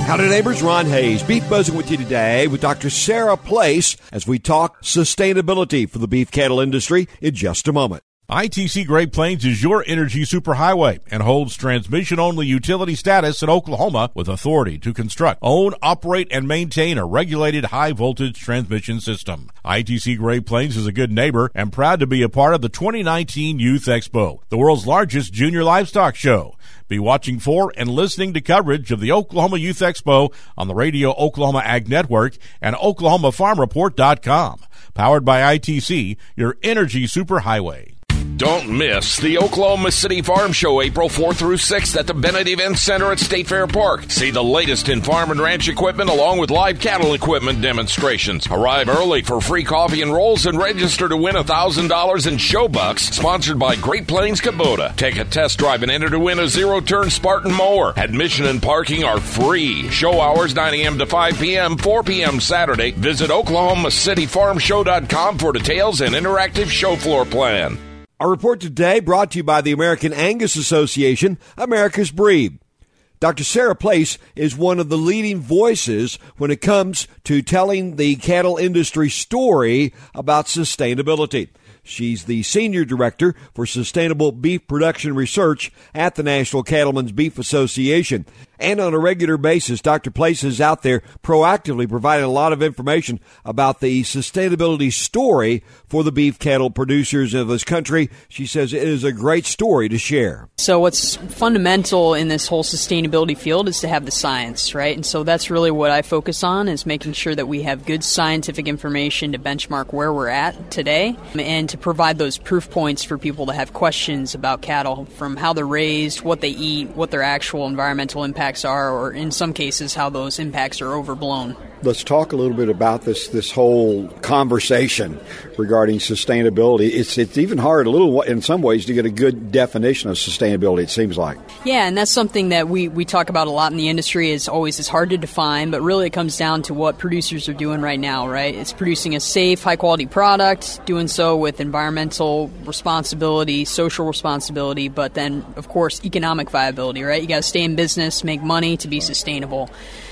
Howdy neighbors, Ron Hayes, Beef Buzzing with you today with Dr. Sarah Place as we talk sustainability for the beef cattle industry in just a moment. ITC Great Plains is your energy superhighway and holds transmission-only utility status in Oklahoma with authority to construct, own, operate, and maintain a regulated high-voltage transmission system. ITC Great Plains is a good neighbor and proud to be a part of the 2019 Youth Expo, the world's largest junior livestock show. Be watching for and listening to coverage of the Oklahoma Youth Expo on the Radio Oklahoma Ag Network and OklahomaFarmReport.com. Powered by ITC, your energy superhighway. Don't miss the Oklahoma City Farm Show April 4th through 6th at the Bennett Event Center at State Fair Park. See the latest in farm and ranch equipment along with live cattle equipment demonstrations. Arrive early for free coffee and rolls and register to win $1,000 in show bucks, sponsored by Great Plains Kubota. Take a test drive and enter to win a zero-turn Spartan mower. Admission and parking are free. Show hours 9 a.m. to 5 p.m., 4 p.m. Saturday. Visit OklahomaCityFarmShow.com for details and interactive show floor plan. Our report today brought to you by the American Angus Association, America's Breed. Dr. Sarah Place is one of the leading voices when it comes to telling the cattle industry story about sustainability. She's the Senior Director for Sustainable Beef Production Research at the National Cattlemen's Beef Association. And on a regular basis, Dr. Place is out there proactively providing a lot of information about the sustainability story for the beef cattle producers of this country. She says it is a great story to share. So what's fundamental in this whole sustainability field is to have the science, right? And so that's really what I focus on, is making sure that we have good scientific information to benchmark where we're at today and to provide those proof points for people to have questions about cattle, from how they're raised, what they eat, what their actual environmental impacts are, or in some cases how those impacts are overblown. Let's talk a little bit about this whole conversation regarding sustainability. It's even hard, a little in some ways, to get a good definition of sustainability, it seems like. Yeah, and that's something that we talk about a lot in the industry. It's hard to define, but really it comes down to what producers are doing right now, right? It's producing a safe, high-quality product, doing so with environmental responsibility, social responsibility, but then, of course, economic viability, right? You got to stay in business, make money to be sustainable.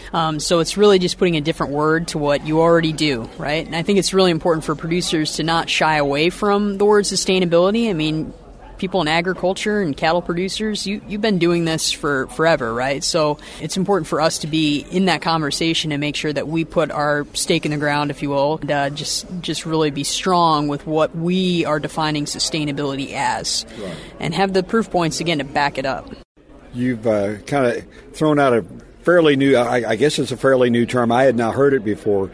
So it's really just putting a different word to what you already do, right? And I think it's really important for producers to not shy away from the word sustainability. I mean, people in agriculture and cattle producers, you've been doing this for forever, right? So it's important for us to be in that conversation and make sure that we put our stake in the ground, if you will, and just really be strong with what we are defining sustainability as, right, and have the proof points, again, to back it up. You've kind of thrown out a fairly new, I guess it's a fairly new term. I had not heard it before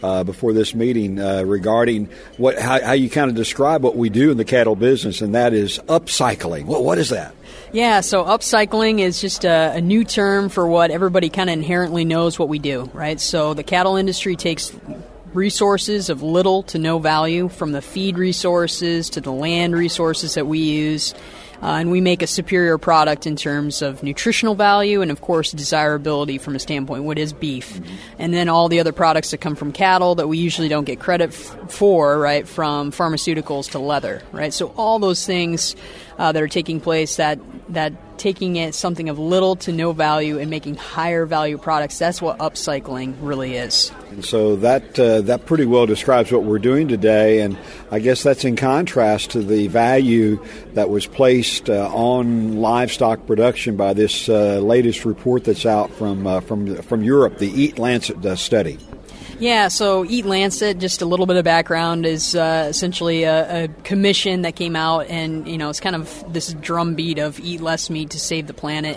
this meeting regarding how you kind of describe what we do in the cattle business, and that is upcycling. What is that? Yeah, so upcycling is just a new term for what everybody kind of inherently knows what we do, right? So the cattle industry takes resources of little to no value, from the feed resources to the land resources that we use, and we make a superior product in terms of nutritional value and, of course, desirability from a standpoint, what is beef. Mm-hmm. And then all the other products that come from cattle that we usually don't get credit for, right, from pharmaceuticals to leather, right? So all those things that are taking place, that taking it something of little to no value and making higher value products, that's what upcycling really is. And so that pretty well describes what we're doing today, and I guess that's in contrast to the value that was placed on livestock production by this latest report that's out from Europe, the Eat Lancet study. Yeah, so Eat Lancet, just a little bit of background, is essentially a commission that came out, and it's kind of this drumbeat of eat less meat to save the planet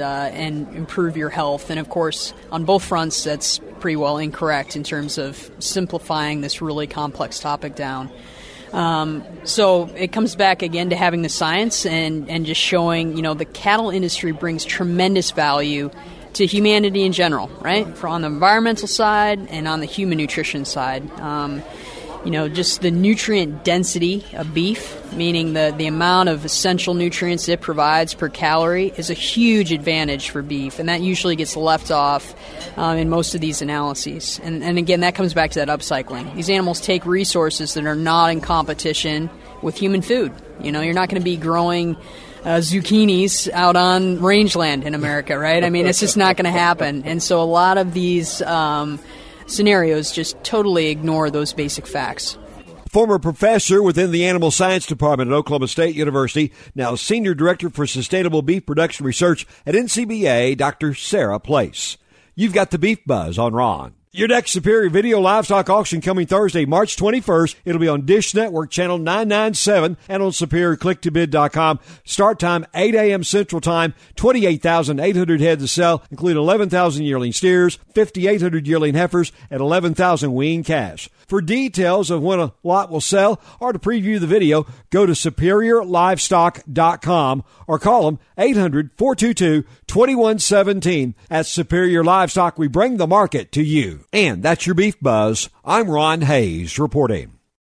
and improve your health. And of course, on both fronts, that's pretty well incorrect in terms of simplifying this really complex topic down. So it comes back again to having the science and just showing, the cattle industry brings tremendous value to humanity in general, right? On the environmental side and on the human nutrition side. Just the nutrient density of beef, meaning the amount of essential nutrients it provides per calorie, is a huge advantage for beef, and that usually gets left off in most of these analyses. And again, that comes back to that upcycling. These animals take resources that are not in competition with human food. You're not going to be growing zucchinis out on rangeland in America, right? I mean, it's just not going to happen. And so a lot of these scenarios just totally ignore those basic facts. Former professor within the Animal Science Department at Oklahoma State University, now Senior Director for Sustainable Beef Production Research at NCBA, Dr. Sarah Place. You've got the Beef Buzz on Ron. Your next Superior Video Livestock Auction coming Thursday, March 21st. It'll be on Dish Network Channel 997 and on SuperiorClickToBid.com. Start time 8 a.m. Central Time. 28,800 head to sell, including 11,000 yearling steers, 5,800 yearling heifers, and 11,000 weaned calves. For details of when a lot will sell or to preview the video, go to SuperiorLivestock.com or call them 800-422-2117. At Superior Livestock, we bring the market to you. And that's your Beef Buzz. I'm Ron Hayes reporting.